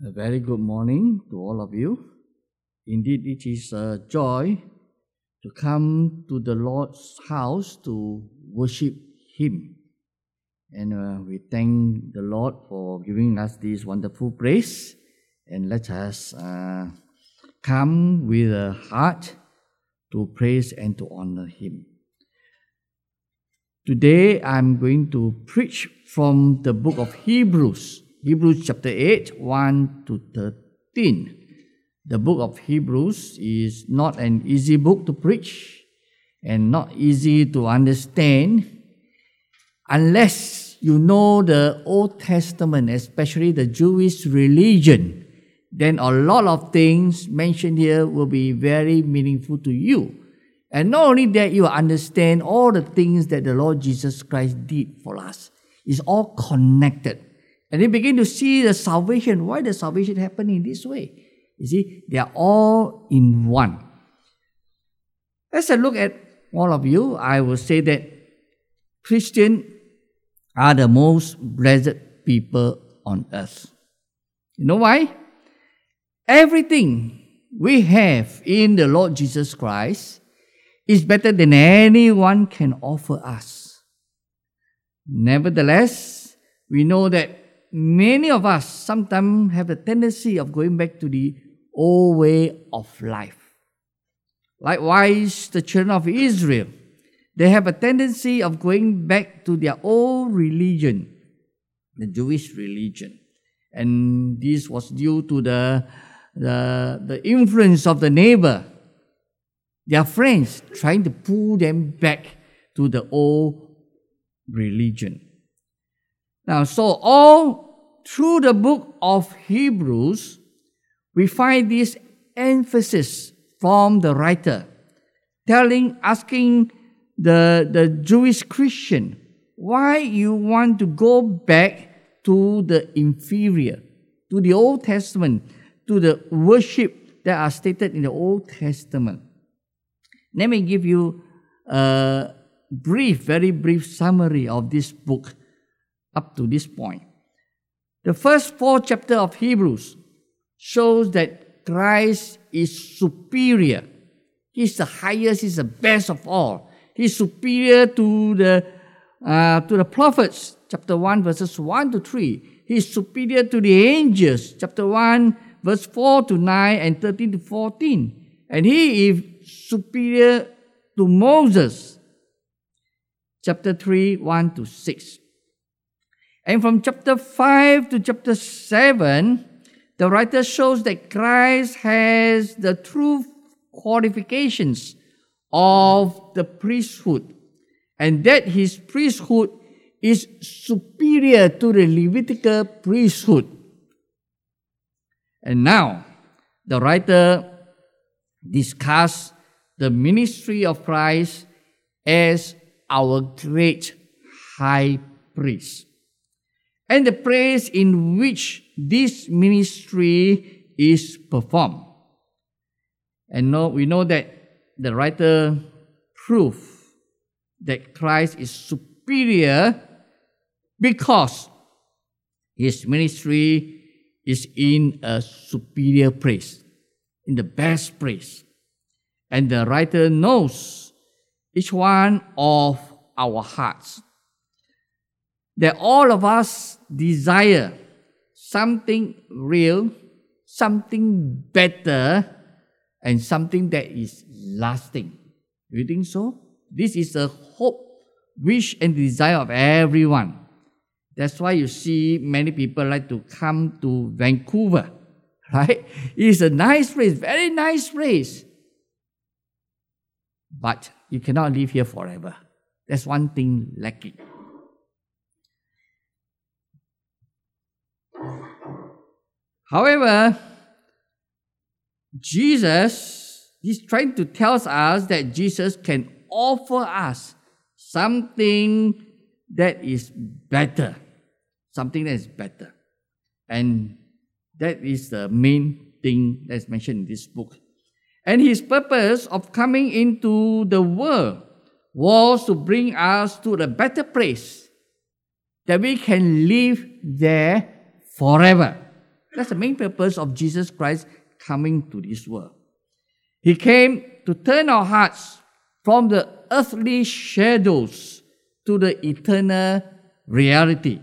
A very good morning to all of you. Indeed, it is a joy to come to the Lord's house to worship Him. And we thank the Lord for giving us this wonderful praise. And let us come with a heart to praise and to honor Him. Today, I'm going to preach from the book of Hebrews. Hebrews chapter 8, 1 to 13. The book of Hebrews is not an easy book to preach and not easy to understand unless you know the Old Testament, especially the Jewish religion. Then a lot of things mentioned here will be very meaningful to you. And not only that, you will understand all the things that the Lord Jesus Christ did for us. It's all connected. And you begin to see the salvation. Why the salvation happened in this way? You see, they are all in one. As I look at all of you, I will say that Christians are the most blessed people on earth. You know why? Everything we have in the Lord Jesus Christ is better than anyone can offer us. Nevertheless, we know that many of us sometimes have the tendency of going back to the old way of life. Likewise, the children of Israel, they have a tendency of going back to their old religion, the Jewish religion. And this was due to the influence of the neighbor, their friends, trying to pull them back to the old religion. Now, so all through the book of Hebrews, we find this emphasis from the writer, asking the Jewish Christian, why you want to go back to the inferior, to the Old Testament, to the worship that are stated in the Old Testament. Let me give you a very brief summary of this book up to this point. The first 4 chapters of Hebrews shows that Christ is superior. He's the highest, He's the best of all. He's superior to the prophets, chapter 1, verses 1 to 3. He's superior to the angels, chapter 1, verse 4 to 9 and 13 to 14. And He is superior to Moses, chapter 3, 1 to 6. And from chapter 5 to chapter 7, the writer shows that Christ has the true qualifications of the priesthood, and that His priesthood is superior to the Levitical priesthood. And now, the writer discusses the ministry of Christ as our great high priest, and the place in which this ministry is performed. And we know that the writer proved that Christ is superior because His ministry is in a superior place, in the best place. And the writer knows each one of our hearts, that all of us desire something real, something better, and something that is lasting. Do you think so? This is a hope, wish, and desire of everyone. That's why you see many people like to come to Vancouver, right? It's a nice place, very nice place. But you cannot live here forever. That's one thing lacking. However, Jesus is trying to tell us that Jesus can offer us something that is better. Something that is better. And that is the main thing that's mentioned in this book. And His purpose of coming into the world was to bring us to a better place, that we can live there forever. That's the main purpose of Jesus Christ coming to this world. He came to turn our hearts from the earthly shadows to the eternal reality.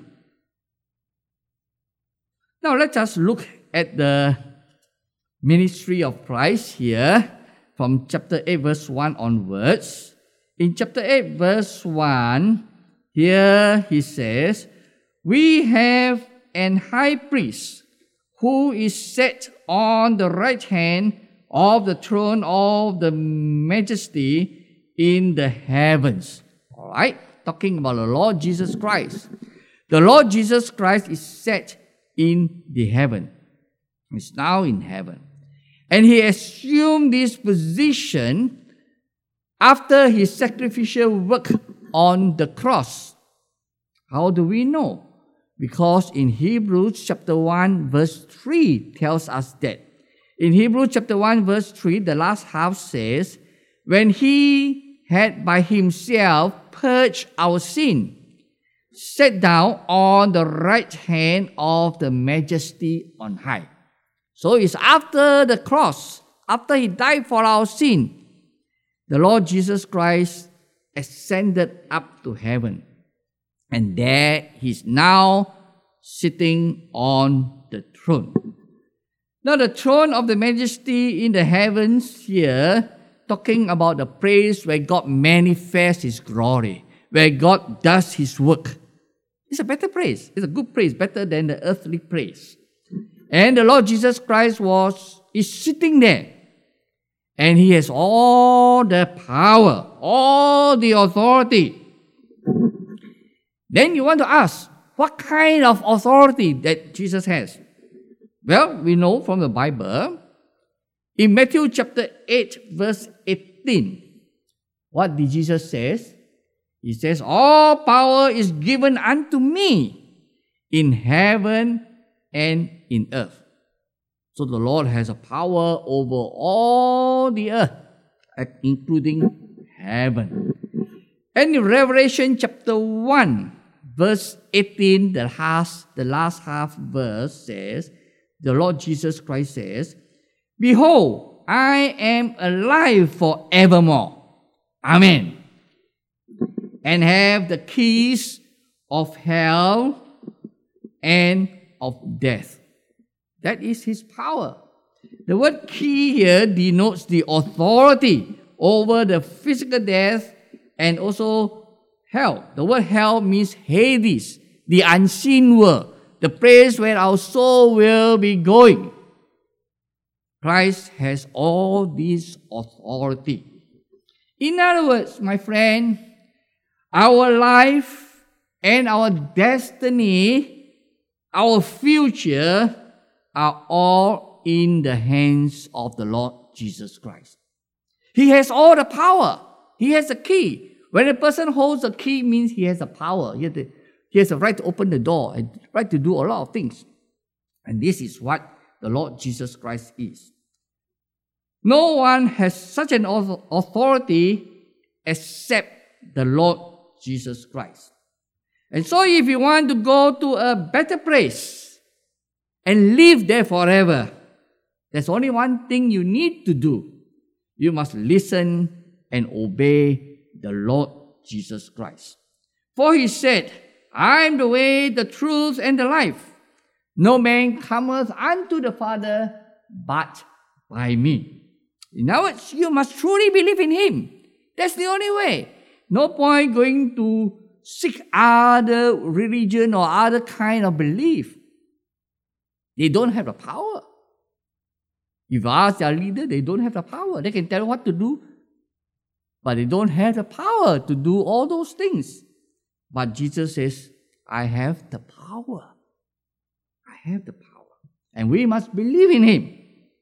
Now let us look at the ministry of Christ here from chapter 8 verse 1 onwards. In chapter 8 verse 1, here he says, "We have an high priest who is set on the right hand of the throne of the majesty in the heavens." All right, talking about the Lord Jesus Christ. The Lord Jesus Christ is set in the heaven. He's now in heaven. And he assumed this position after his sacrificial work on the cross. How do we know? Because in Hebrews chapter 1 verse 3 tells us that. In Hebrews chapter 1 verse 3, the last half says, "When he had by himself purged our sin, sat down on the right hand of the majesty on high." So it's after the cross, after he died for our sin, the Lord Jesus Christ ascended up to heaven. And there he's now sitting on the throne. Now the throne of the majesty in the heavens here, talking about the place where God manifests his glory, where God does his work. It's a better place. It's a good place, better than the earthly place. And the Lord Jesus Christ is sitting there. And he has all the power, all the authority. Then you want to ask, what kind of authority that Jesus has? Well, we know from the Bible, in Matthew chapter 8, verse 18, what did Jesus say? He says, "All power is given unto me in heaven and in earth." So the Lord has a power over all the earth, including heaven. And in Revelation chapter 1, verse 18, the last half verse says, the Lord Jesus Christ says, "Behold, I am alive forevermore. Amen. And have the keys of hell and of death." That is his power. The word key here denotes the authority over the physical death and also hell. The word hell means Hades, the unseen world, the place where our soul will be going. Christ has all this authority. In other words, my friend, our life and our destiny, our future are all in the hands of the Lord Jesus Christ. He has all the power. He has the key. When a person holds a key, means he has the power. He has the right to open the door and right to do a lot of things. And this is what the Lord Jesus Christ is. No one has such an authority except the Lord Jesus Christ. And so if you want to go to a better place and live there forever, there's only one thing you need to do. You must listen and obey the Lord Jesus Christ. For he said, "I am the way, the truth, and the life. No man cometh unto the Father but by me." In other words, you must truly believe in him. That's the only way. No point going to seek other religion or other kind of belief. They don't have the power. If you ask their leader, they don't have the power. They can tell you what to do, but they don't have the power to do all those things. But Jesus says, "I have the power. I have the power." And we must believe in him.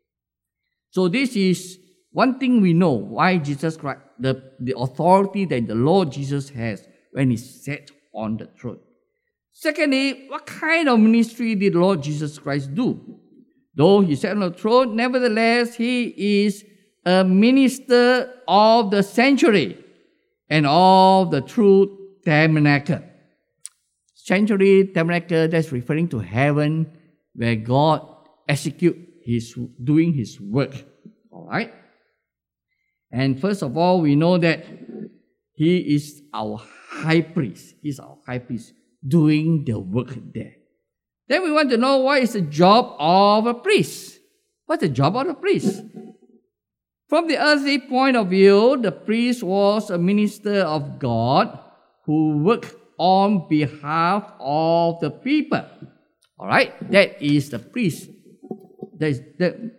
So this is one thing we know why Jesus Christ, the authority that the Lord Jesus has when he sat on the throne. Secondly, what kind of ministry did the Lord Jesus Christ do? Though he sat on the throne, nevertheless, he is a minister of the sanctuary and of the true tabernacle. Sanctuary, tabernacle, that's referring to heaven, where God doing his work. All right? And first of all, we know that he is our high priest. He's our high priest doing the work there. Then we want to know what is the job of a priest. What's the job of a priest? From the earthly point of view, the priest was a minister of God who worked on behalf of the people. All right? That is the priest. That is the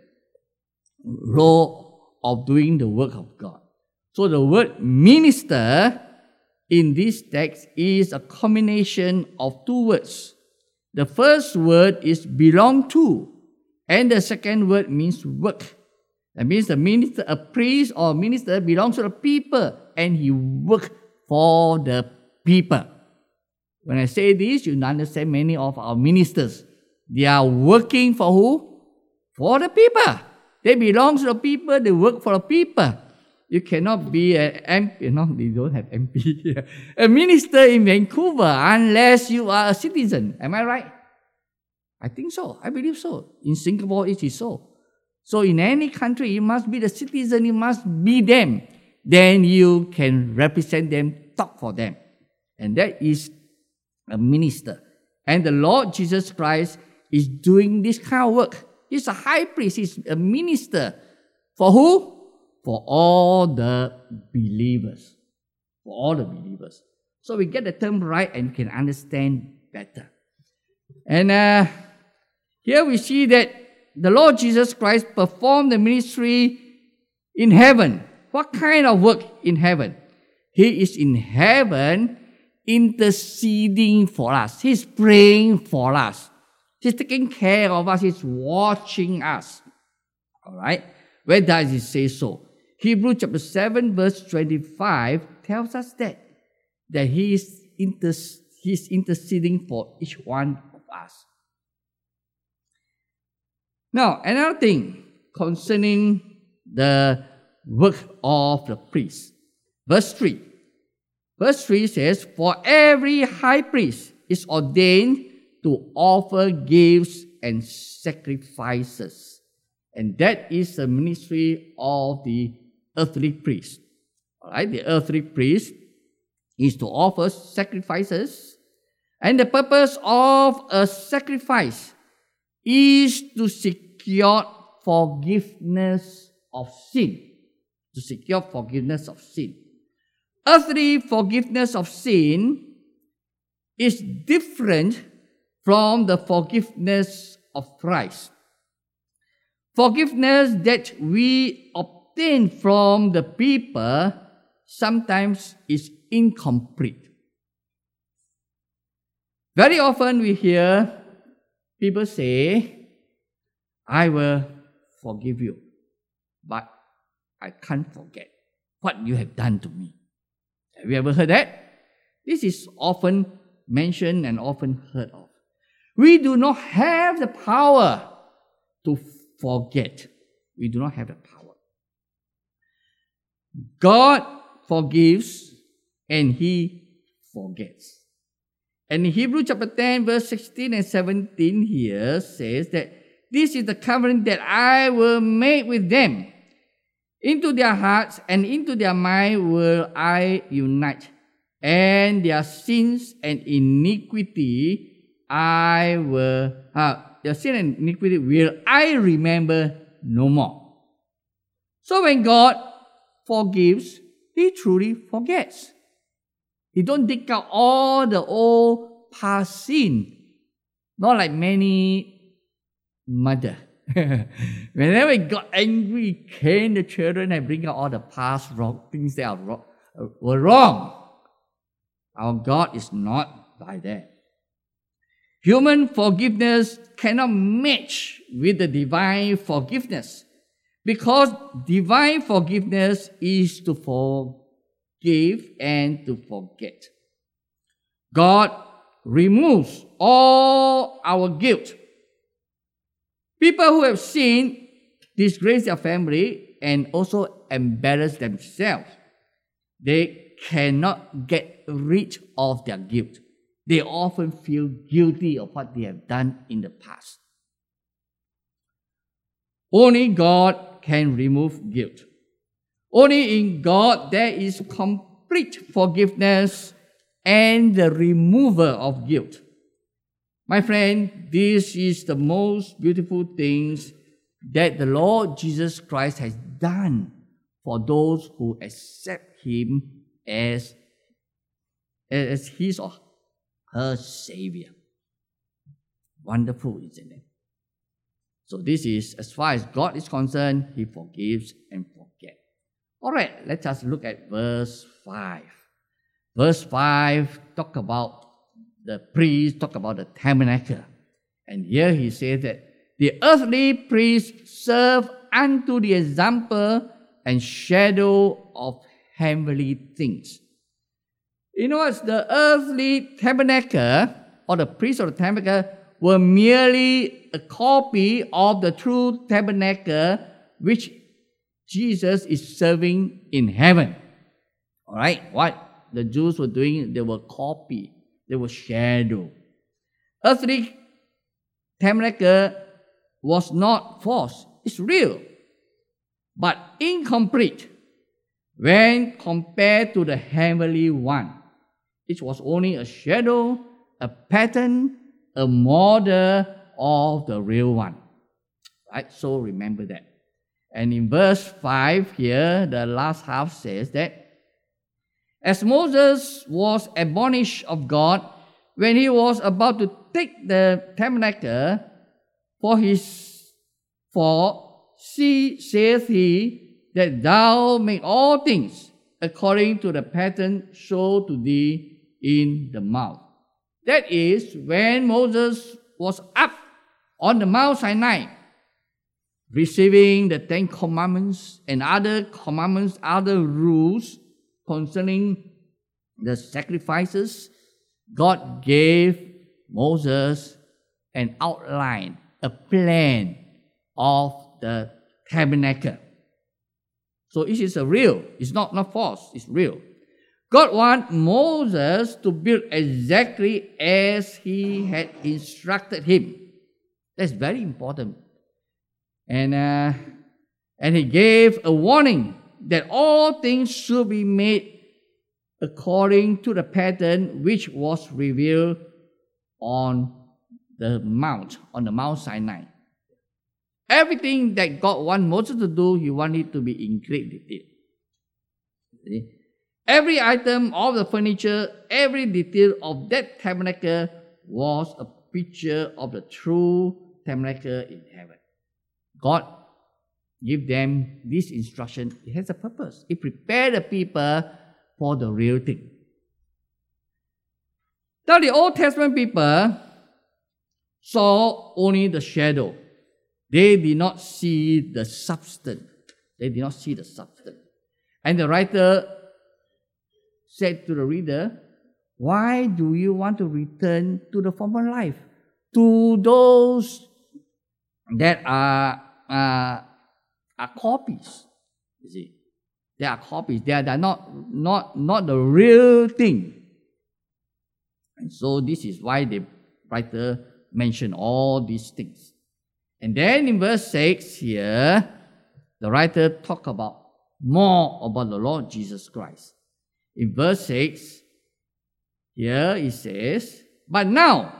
role of doing the work of God. So the word minister in this text is a combination of two words. The first word is belong to, and the second word means work. That means the minister, a priest or minister belongs to the people and he works for the people. When I say this, you understand many of our ministers, they are working for who? For the people. They belong to the people, they work for the people. You cannot be an MP, they don't have MP here, a minister in Vancouver unless you are a citizen. Am I right? I think so. I believe so. In Singapore, it is so. So in any country, you must be the citizen, you must be them. Then you can represent them, talk for them. And that is a minister. And the Lord Jesus Christ is doing this kind of work. He's a high priest, he's a minister. For who? For all the believers. For all the believers. So we get the term right and can understand better. And here we see that the Lord Jesus Christ performed the ministry in heaven. What kind of work in heaven? He is in heaven interceding for us. He's praying for us. He's taking care of us. He's watching us. All right? Where does it say so? Hebrews chapter 7 verse 25 tells us that he is interceding for each one of us. Now, another thing concerning the work of the priest. Verse 3. Verse 3 says, for every high priest is ordained to offer gifts and sacrifices. And that is the ministry of the earthly priest. All right, the earthly priest is to offer sacrifices. And the purpose of a sacrifice is to secure forgiveness of sin. To secure forgiveness of sin. Earthly forgiveness of sin is different from the forgiveness of Christ. Forgiveness that we obtain from the people sometimes is incomplete. Very often we hear people say, I will forgive you, but I can't forget what you have done to me. Have you ever heard that? This is often mentioned and often heard of. We do not have the power to forget. We do not have the power. God forgives and He forgets. And in Hebrews chapter 10 verse 16 and 17 here says that this is the covenant that I will make with them. Into their hearts and into their mind will I unite, and their sins and iniquity their sin and iniquity will I remember no more. So when God forgives, He truly forgets. He don't dig out all the old past sin, not like many mother. Whenever he got angry, cane the children and bring out all the past wrong things that were wrong. Our God is not like that. Human forgiveness cannot match with the divine forgiveness, because divine forgiveness is to forgive and to forget. God removes all our guilt. People who have sinned disgrace their family and also embarrass themselves. They cannot get rid of their guilt. They often feel guilty of what they have done in the past. Only God can remove guilt. Only in God there is complete forgiveness and the remover of guilt. My friend, this is the most beautiful things that the Lord Jesus Christ has done for those who accept Him as His or her Savior. Wonderful, isn't it? So this is, as far as God is concerned, He forgives and forgets. All right, let us look at verse 5. Verse 5 talk about the priest, talk about the tabernacle. And here he says that the earthly priest serve unto the example and shadow of heavenly things. In other words, the earthly tabernacle or the priest of the tabernacle were merely a copy of the true tabernacle which Jesus is serving in heaven. All right, what the Jews were doing, they were copy, they were shadow. Earthly tabernacle was not false, it's real, but incomplete when compared to the heavenly one. It was only a shadow, a pattern, a model of the real one. Right? So remember that. And in verse 5 here, the last half says that, as Moses was admonished of God when he was about to take the tabernacle, see, saith he, that thou make all things according to the pattern shown to thee in the mount. That is, when Moses was up on the Mount Sinai, receiving the Ten Commandments and other commandments, other rules concerning the sacrifices, God gave Moses an outline, a plan of the tabernacle. So it is real. It's not false. It's real. God wants Moses to build exactly as he had instructed him. That's very important. And he gave a warning that all things should be made according to the pattern which was revealed on the Mount Sinai. Everything that God wants Moses to do, He wanted it to be in great detail. See? Every item of the furniture, every detail of that tabernacle was a picture of the true tabernacle in heaven. God gave them this instruction. It has a purpose. It prepared the people for the real thing. Now the Old Testament people saw only the shadow. They did not see the substance. And the writer said to the reader, why do you want to return to the former life? To those that are copies. You see, they are copies. They are not the real thing. And so this is why the writer mentioned all these things. And then in verse 6 here, the writer talked more about the Lord Jesus Christ. In verse 6, here it says, But now,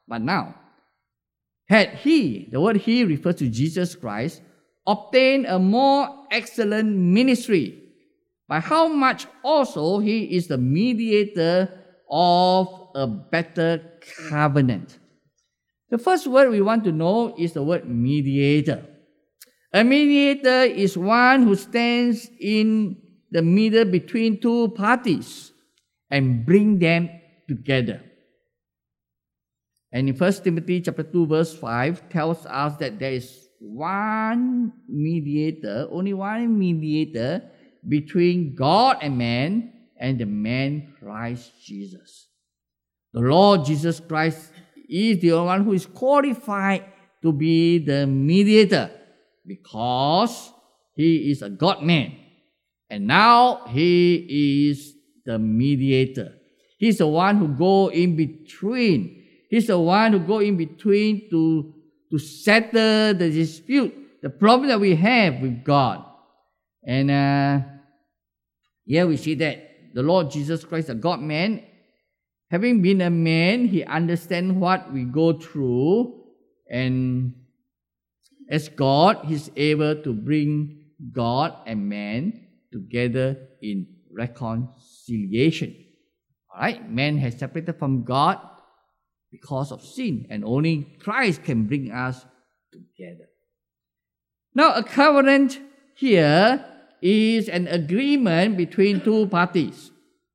had he, the word he refers to Jesus Christ, obtained a more excellent ministry, by how much also he is the mediator of a better covenant. The first word we want to know is the word mediator. A mediator is one who stands in the middle between two parties and bring them together. And in 1 Timothy chapter 2 verse 5 tells us that there is one mediator, only one mediator between God and man, and the man Christ Jesus. The Lord Jesus Christ is the only one who is qualified to be the mediator because he is a God-man. And now he is the mediator. He's the one who go in between. He's the one who go in between to settle the dispute the problem that we have with God. And here we see that the Lord Jesus Christ, the God-man, having been a man, he understands what we go through. And as God, he's able to bring God and man together in reconciliation. All right, man has separated from God because of sin, and only Christ can bring us together. Now, a covenant here is an agreement between two parties.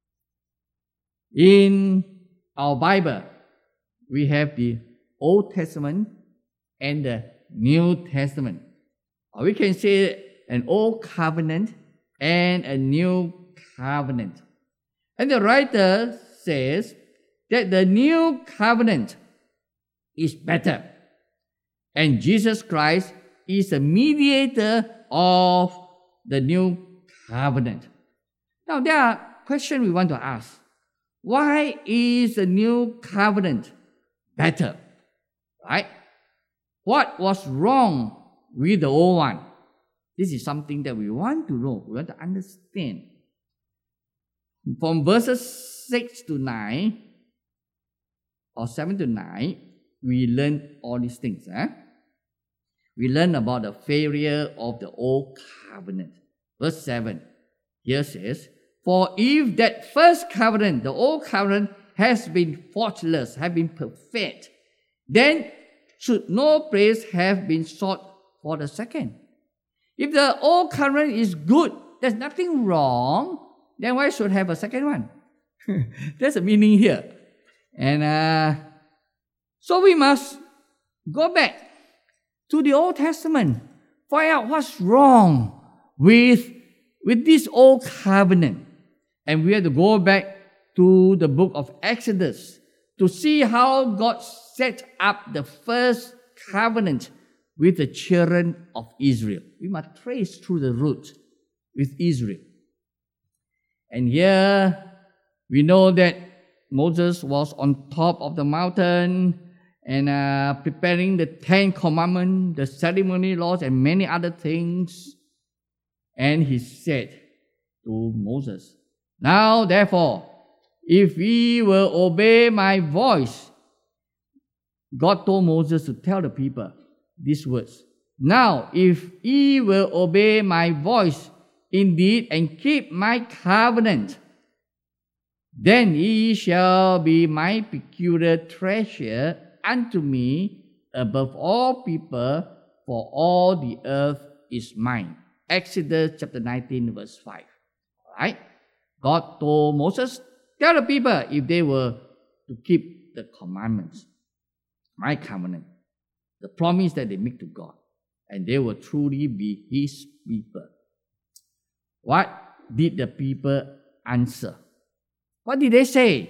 In our Bible, we have the Old Testament and the New Testament. Or we can say an old covenant and a new covenant. And the writer says that the new covenant is better. And Jesus Christ is a mediator of the new covenant. Now, there are questions we want to ask. Why is the new covenant better? Right? What was wrong with the old one? This is something that we want to know, we want to understand. From verses 6 to 9, or 7 to 9, we learn all these things. We learn about the failure of the old covenant. Verse 7, here says, "For if that first covenant, the old covenant, has been faultless, have been perfect, then should no place have been sought for the second." If the old covenant is good, there's nothing wrong, then why should have a second one? That's the meaning here. And so we must go back to the Old Testament, find out what's wrong with this old covenant. And we have to go back to the book of Exodus to see how God set up the first covenant with the children of Israel. We must trace through the root with Israel. And here we know that Moses was on top of the mountain and preparing the 10 Commandments, the ceremony laws, and many other things. And he said to Moses, "Now therefore, if ye will obey my voice," God told Moses to tell the people these words, "Now if ye will obey my voice indeed and keep my covenant, then ye shall be my peculiar treasure unto me above all people, for all the earth is mine." Exodus chapter 19 verse 5. Alright? God told Moses, tell the people if they were to keep the commandments, my covenant, the promise that they make to God, and they will truly be his people. What did the people answer? What did they say?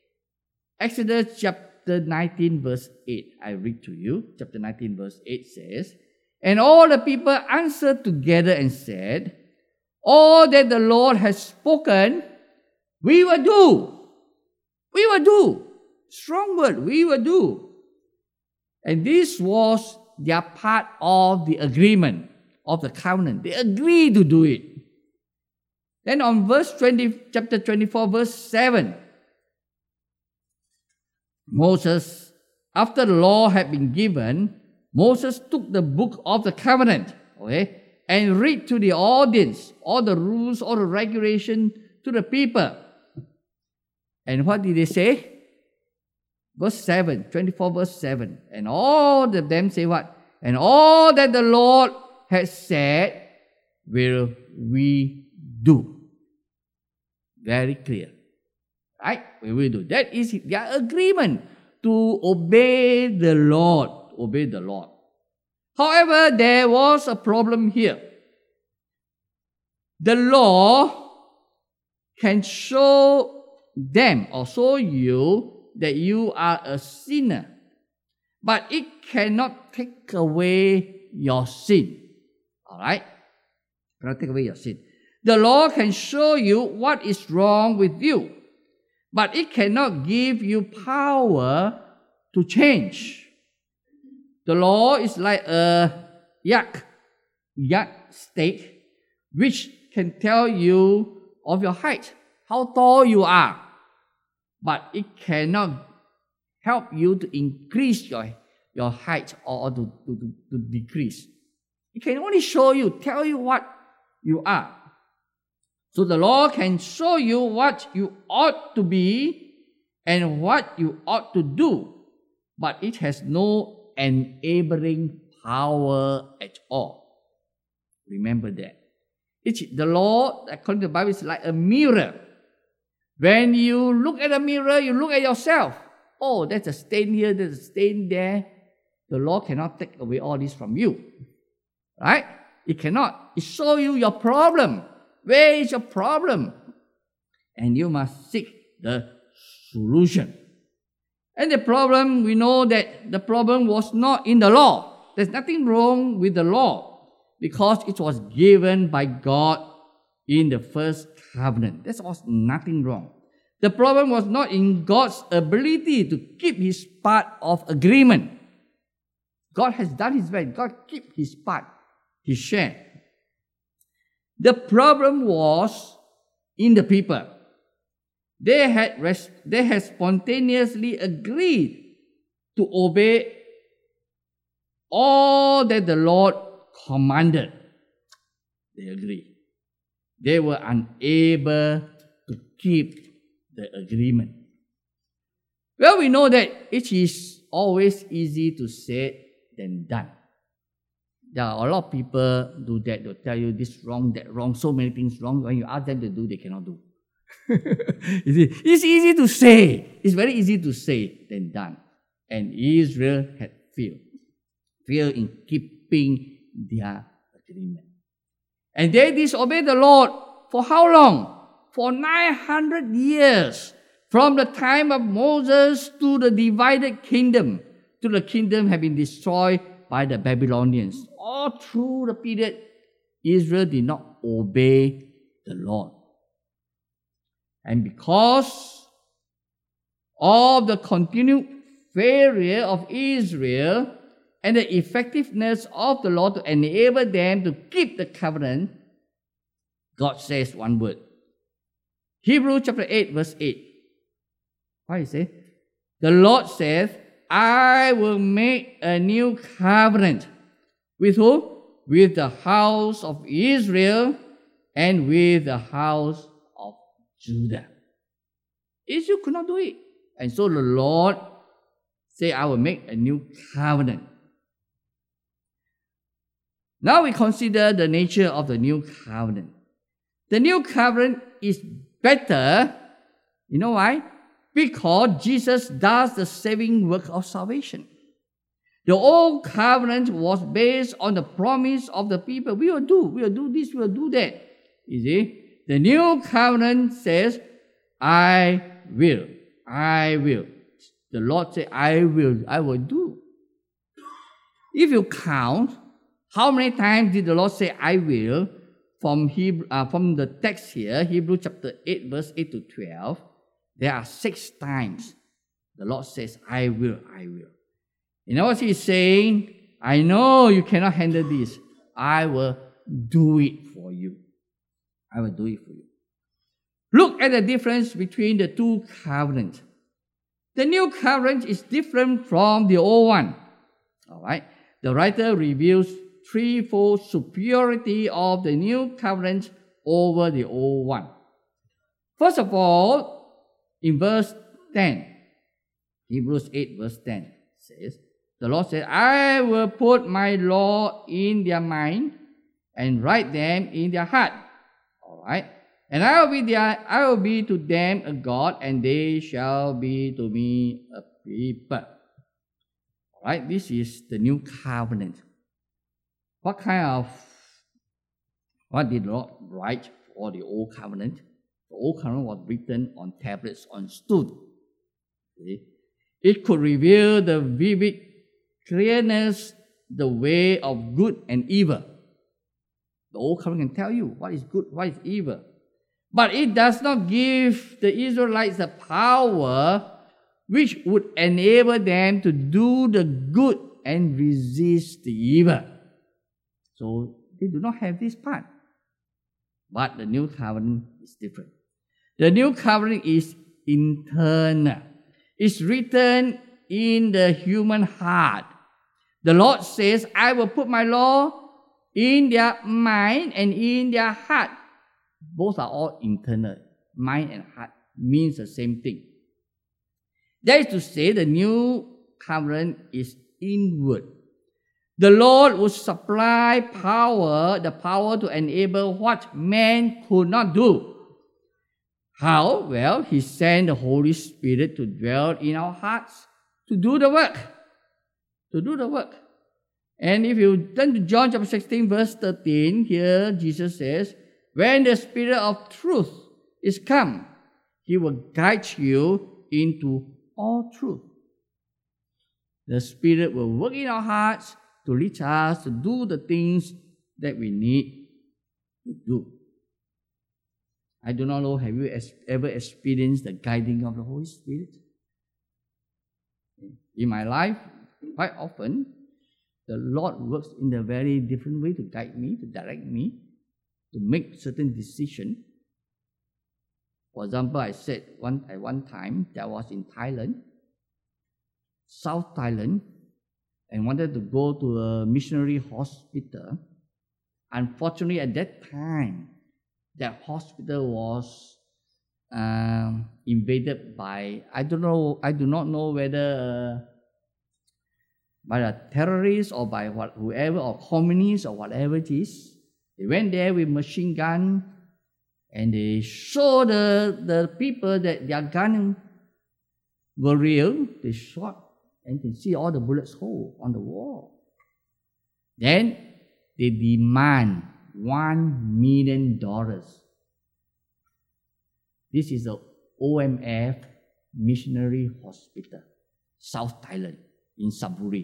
Exodus chapter 19 verse 8. I read to you. Chapter 19 verse 8 says, "And all the people answered together and said, all that the Lord has spoken, we will do." We will do. Strong word, we will do. And this was their part of the agreement, of the covenant. They agreed to do it. Then on verse 20, chapter 24, verse 7, Moses, after the law had been given, Moses took the book of the covenant, and read to the audience all the rules, all the regulations to the people. And what did they say? Verse 7, 24 verse 7. And all of them say what? "And all that the Lord has said will we do." Very clear. Right? We will do. That is their agreement to obey the Lord. Obey the Lord. However, there was a problem here. The law can show them or show you that you are a sinner, but it cannot take away your sin. Alright? Cannot take away your sin. The law can show you what is wrong with you, but it cannot give you power to change. The law is like a yak yardstick, which can tell you of your height, how tall you are, but it cannot help you to increase your height or to decrease. It can only tell you what you are. So the law can show you what you ought to be and what you ought to do, but it has no enabling power at all. Remember that. The law, according to the Bible, is like a mirror. When you look at a mirror, you look at yourself. Oh, there's a stain here, there's a stain there. The law cannot take away all this from you. Right? It cannot. It shows you your problem. Where is your problem? And you must seek the solution. And the problem, we know that the problem was not in the law. There's nothing wrong with the law because it was given by God in the first covenant. There was nothing wrong. The problem was not in God's ability to keep his part of agreement. God has done his best. God keep his part, his share. The problem was in the people. They had spontaneously agreed to obey all that the Lord commanded. They agreed. They were unable to keep the agreement. Well, we know that it is always easy to say than done. There are a lot of people do that. They'll tell you this wrong, that wrong, so many things wrong. When you ask them to do, they cannot do. You see, it's easy to say. It's very easy to say than done. And Israel had failed in keeping their agreement. And they disobeyed the Lord for how long? For 900 years. From the time of Moses to the divided kingdom, to the kingdom had been destroyed by the Babylonians. All through the period, Israel did not obey the Lord. And because of the continued failure of Israel and the effectiveness of the Lord to enable them to keep the covenant, God says one word. Hebrews chapter 8, verse 8. What is it? The Lord says, I will make a new covenant. With who? With the house of Israel and with the house of Judah. Israel could not do it. And so the Lord said, I will make a new covenant. Now we consider the nature of the new covenant. The new covenant is better. You know why? Because Jesus does the saving work of salvation. The old covenant was based on the promise of the people. We will do this, we will do that. You see? The new covenant says, I will. The Lord said, I will do. If you count, how many times did the Lord say, I will? From the text here, Hebrews chapter 8, verse 8 to 12, there are 6 times the Lord says, I will. You know what he's saying? I know you cannot handle this. I will do it for you. I will do it for you. Look at the difference between the two covenants. The new covenant is different from the old one. All right. The writer reveals threefold superiority of the new covenant over the old one. First of all, in verse 10, Hebrews 8 verse 10 says, the Lord said, I will put my law in their mind and write them in their heart. All right. And I will be to them a God, and they shall be to me a people. All right. This is the new covenant. What did the Lord write for the old covenant? The old covenant was written on tablets on stone. See? It could reveal the vivid clearness, the way of good and evil. The old covenant can tell you what is good, what is evil. But it does not give the Israelites the power which would enable them to do the good and resist the evil. So they do not have this part. But the new covenant is different. The new covenant is internal. It's written in the human heart. The Lord says, I will put my law in their mind and in their heart. Both are all internal. Mind and heart means the same thing. That is to say, the new covenant is inward. The Lord will supply the power to enable what man could not do. How? Well, He sent the Holy Spirit to dwell in our hearts to do the work. To do the work. And if you turn to John chapter 16, verse 13, here Jesus says, when the Spirit of truth is come, He will guide you into all truth. The Spirit will work in our hearts to reach us to do the things that we need to do. I do not know, have you ever experienced the guiding of the Holy Spirit? In my life, quite often, the Lord works in a very different way to guide me, to direct me, to make certain decisions. For example, I said at one time that I was in Thailand, South Thailand, and wanted to go to a missionary hospital. Unfortunately, at that time, that hospital was invaded by, I do not know whether by the terrorists or by whoever, or communists or whatever it is. They went there with machine gun and they showed the people that their gun were real. They shot and you can see all the bullets hole on the wall. Then they demand $1 million. This is the OMF Missionary Hospital, South Thailand, in Saburi.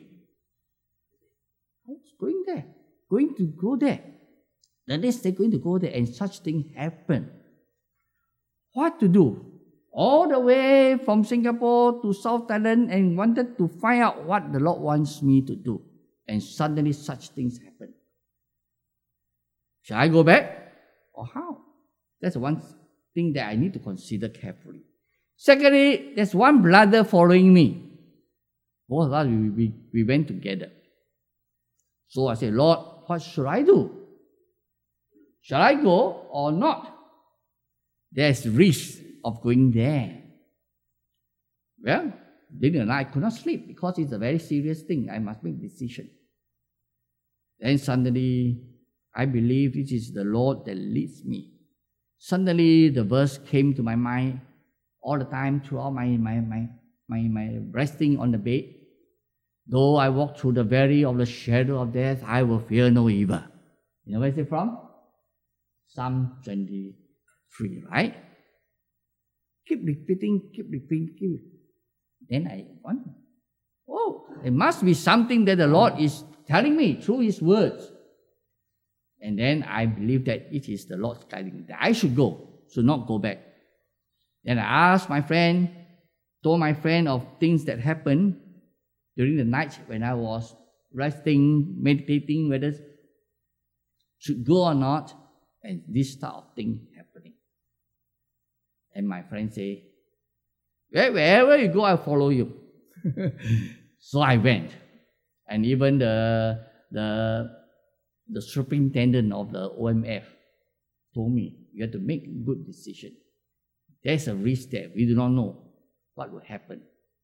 I was going there, going to go there. The next day going to go there, and such thing happened. What to do? All the way from Singapore to South Thailand, and wanted to find out what the Lord wants me to do. And suddenly such things happen. Shall I go back? Or how? That's one thing that I need to consider carefully. Secondly, there's one brother following me. Both of us, we went together. So I said, Lord, what should I do? Shall I go or not? There's risk of going there. Well, during the night I could not sleep because it's a very serious thing. I must make a decision. Then suddenly, I believe this is the Lord that leads me. Suddenly, the verse came to my mind all the time throughout my resting on the bed. Though I walk through the valley of the shadow of death, I will fear no evil. You know where is it from? Psalm 23, right? Keep repeating. Then I wonder, it must be something that the Lord is telling me through His words. And then I believe that it is the Lord's guiding, that I should go, should not go back. Then I asked my friend, told my friend of things that happened during the night when I was resting, meditating, whether should go or not, and this type of thing happening. And my friend say, wherever you go, I'll follow you. So I went. And even the superintendent of the OMF told me, you have to make a good decision. There's a risk there. We do not know what will happen.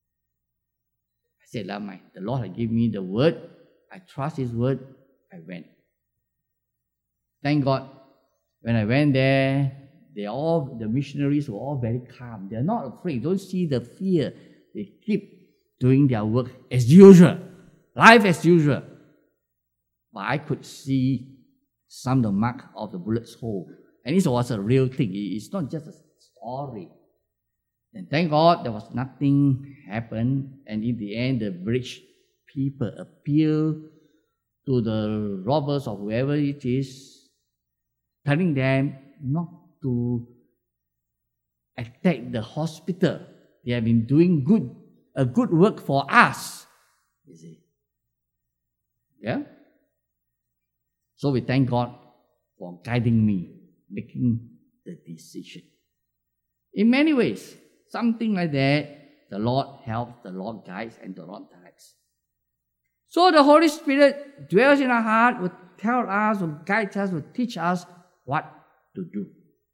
I said, the Lord had given me the word. I trust His word. I went. Thank God. When I went there, the missionaries were all very calm. They're not afraid. Don't see the fear. They keep doing their work as usual. Life as usual. But I could see some of the mark of the bullet's hole. And this was a real thing. It's not just a story. And thank God there was nothing happened. And in the end, the British people appealed to the robbers or whoever it is, telling them not to attack the hospital. They have been doing a good work for us. You see? Yeah? So we thank God for guiding me, making the decision. In many ways, something like that, the Lord helps, the Lord guides, and the Lord directs. So the Holy Spirit dwells in our heart, will tell us, will guide us, will teach us what to do.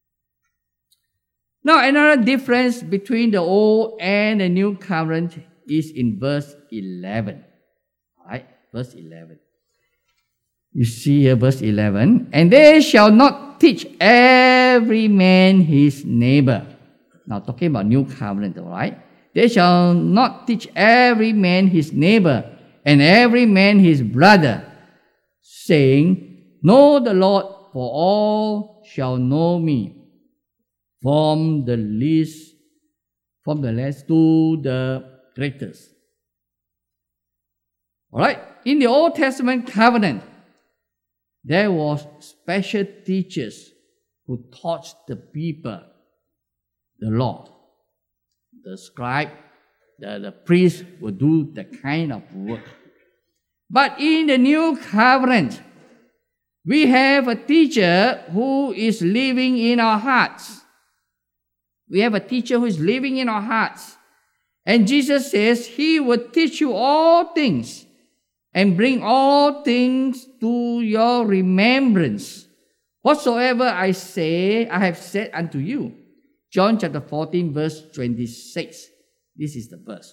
Now, another difference between the Old and the New Covenant is in verse 11. All right, verse 11. You see here, verse 11. And they shall not teach every man his neighbor. Now, talking about New Covenant, all right? They shall not teach every man his neighbor and every man his brother, saying, Know the Lord, for all shall know me, from the least to the greatest. All right, in the Old Testament covenant, there was special teachers who taught the people the law. The scribe, the priest would do the kind of work. But in the New Covenant, we have a teacher who is living in our hearts. We have a teacher who is living in our hearts. And Jesus says he will teach you all things and bring all things to your remembrance, whatsoever I have said unto you. John chapter 14, verse 26. This is the verse.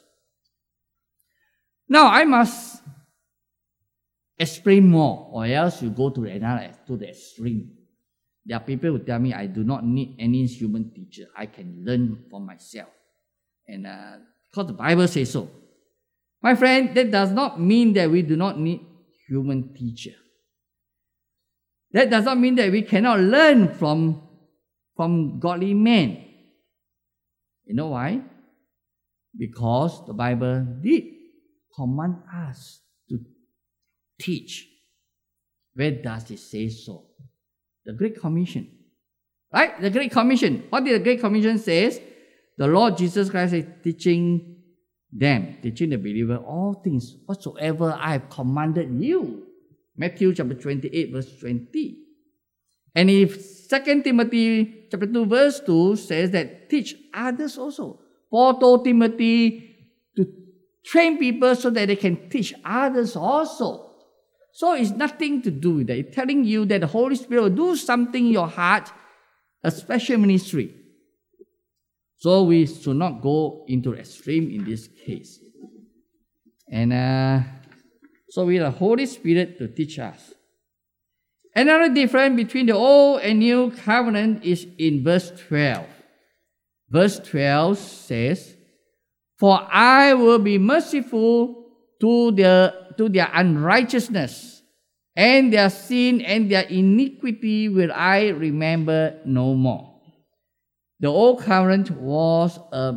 Now, I must explain more, or else you go to the extreme. There are people who tell me I do not need any human teacher. I can learn for myself. And because the Bible says so. My friend, that does not mean that we do not need human teacher. That does not mean that we cannot learn from godly men. You know why? Because the Bible did command us to teach. Where does it say so? The Great Commission. Right? The Great Commission. What did the Great Commission say? The Lord Jesus Christ is teaching the believer, all things whatsoever I have commanded you. Matthew chapter 28, verse 20. And if 2 Timothy chapter 2, verse 2 says that teach others also. Paul told Timothy to train people so that they can teach others also. So it's nothing to do with that. It's telling you that the Holy Spirit will do something in your heart, a special ministry. So we should not go into the extreme in this case. And so we have the Holy Spirit to teach us. Another difference between the Old and New Covenant is in verse 12. Verse 12 says, For I will be merciful to their unrighteousness, and their sin and their iniquity will I remember no more. The Old Covenant was a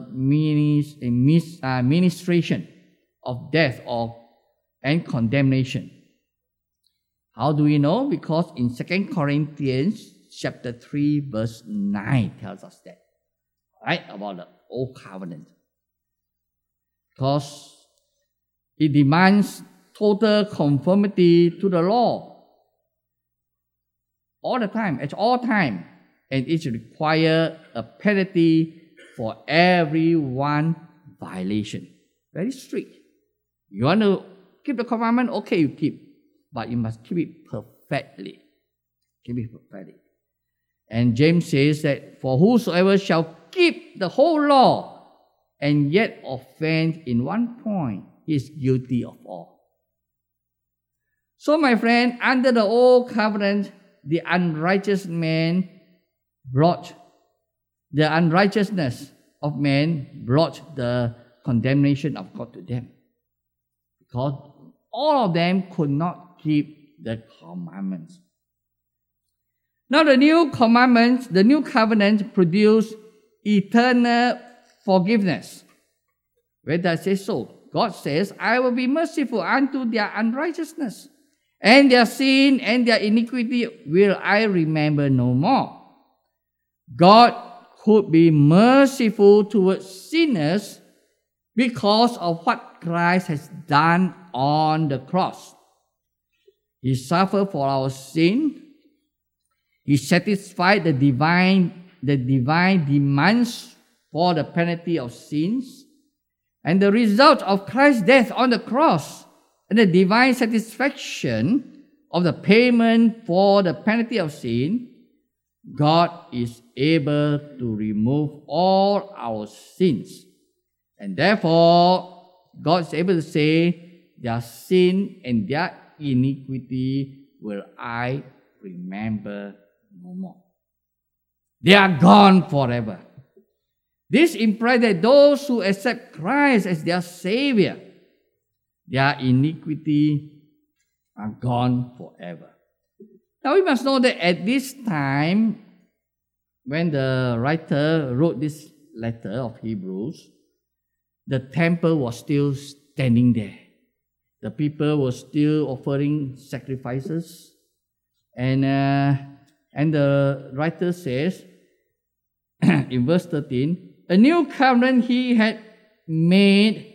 ministration of death and condemnation. How do we know? Because in 2 Corinthians chapter 3, verse 9 tells us that. Right? About the Old Covenant. Because it demands total conformity to the law. All the time, at all time. And it requires a penalty for every one violation. Very strict. You want to keep the commandment? Okay, you keep. But you must keep it perfectly. Keep it perfectly. And James says that, For whosoever shall keep the whole law and yet offend in one point, he is guilty of all. So, my friend, under the Old Covenant, the unrighteousness of man brought the condemnation of God to them. Because all of them could not keep the commandments. Now the new commandments, the new covenant produced eternal forgiveness. Where does it say so? God says, I will be merciful unto their unrighteousness, and their sin and their iniquity will I remember no more. God could be merciful towards sinners because of what Christ has done on the cross. He suffered for our sin. He satisfied the divine demands for the penalty of sins. And the result of Christ's death on the cross and the divine satisfaction of the payment for the penalty of sin, God is able to remove all our sins. And therefore, God is able to say, their sin and their iniquity will I remember no more. They are gone forever. This implies that those who accept Christ as their Savior, their iniquity are gone forever. Now we must know that at this time, when the writer wrote this letter of Hebrews, the temple was still standing there. The people were still offering sacrifices. And the writer says in verse 13, a new covenant he had made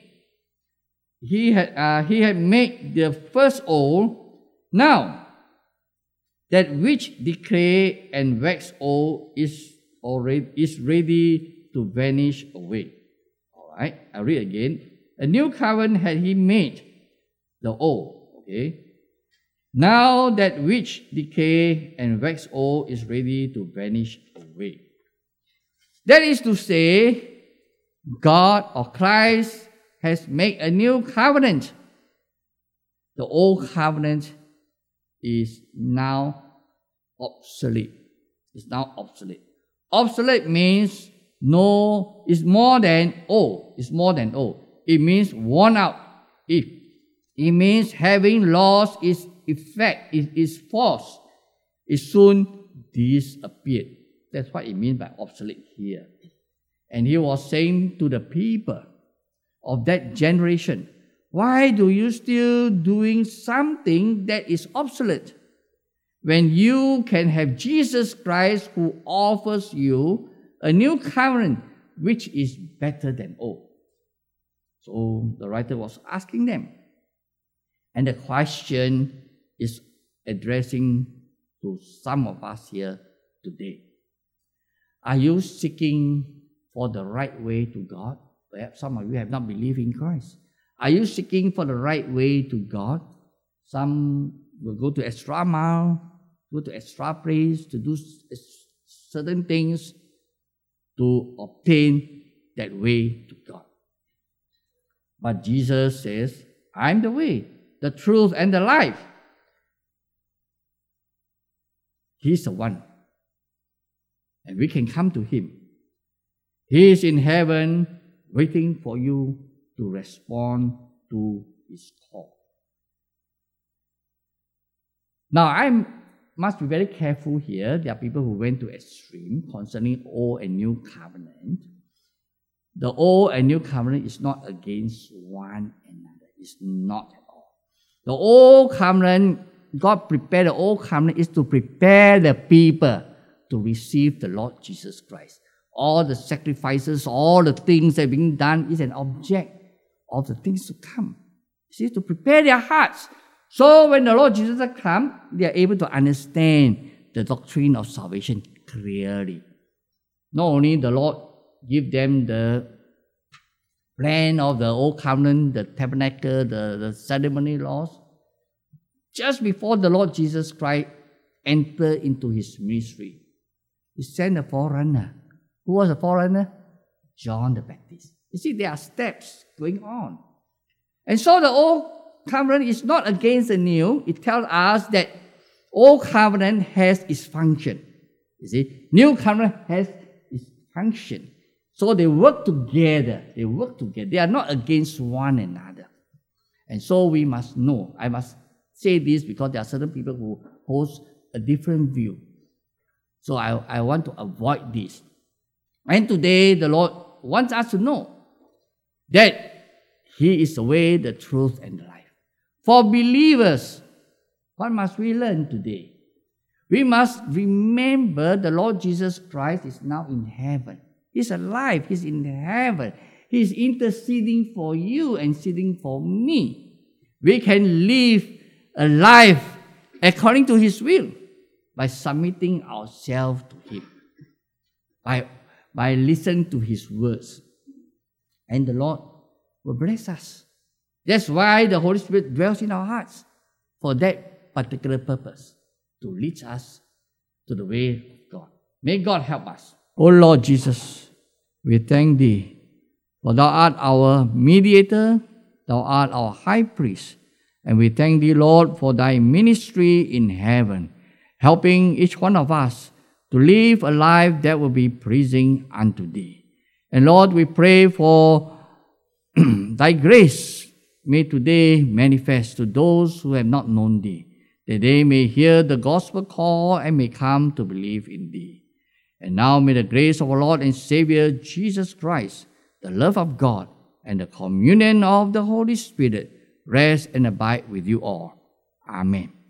the first old. Now that which decay and wax old is ready to vanish away. All right, I read again. A new covenant had he made the old. Okay. Now that which decay and wax old is ready to vanish away. That is to say, God or Christ has made a new covenant. The old covenant is now obsolete. It's now obsolete. Obsolete means is more than old. It's more than old. It means worn out. It means having lost its effect, its force. It soon disappeared. That's what it means by obsolete here. And he was saying to the people of that generation, why do you still doing something that is obsolete when you can have Jesus Christ who offers you a new covenant which is better than old? So the writer was asking them. And the question is addressing to some of us here today. Are you seeking for the right way to God? Perhaps some of you have not believed in Christ. Are you seeking for the right way to God? Some will go to extra mile, go to extra place to do certain things to obtain that way to God. But Jesus says, I'm the way, the truth, and the life. He's the one. And we can come to Him. He is in heaven waiting for you to respond to His call. Now, I must be very careful here. There are people who went to extreme concerning Old and New Covenant. The Old and New Covenant is not against one another. It's not at all. The Old Covenant, God prepared the Old Covenant is to prepare the people to receive the Lord Jesus Christ. All the sacrifices, all the things that are being done is an object of the things to come. See, to prepare their hearts. So when the Lord Jesus comes, they are able to understand the doctrine of salvation clearly. Not only the Lord give them the plan of the Old Covenant, the tabernacle, the ceremony laws. Just before the Lord Jesus Christ entered into His ministry, He sent a forerunner. Who was a forerunner? John the Baptist. You see, there are steps going on. And so the Old Covenant is not against the New. It tells us that Old Covenant has its function. You see, New Covenant has its function. So they work together. They work together. They are not against one another. And so we must know. I must say this because there are certain people who hold a different view. So I want to avoid this. And today the Lord wants us to know that He is the way, the truth, and the life. For believers, what must we learn today? We must remember the Lord Jesus Christ is now in heaven. He's alive. He's in heaven. He's interceding for you and interceding for me. We can live a life according to His will, by submitting ourselves to Him, by listening to His words. And the Lord will bless us. That's why the Holy Spirit dwells in our hearts for that particular purpose, to lead us to the way of God. May God help us. O Lord Jesus, we thank Thee, for Thou art our mediator, Thou art our high priest, and we thank Thee, Lord, for Thy ministry in heaven, helping each one of us to live a life that will be pleasing unto Thee. And Lord, we pray for Thy grace may today manifest to those who have not known Thee, that they may hear the gospel call and may come to believe in Thee. And now may the grace of our Lord and Savior Jesus Christ, the love of God, and the communion of the Holy Spirit rest and abide with you all. Amen.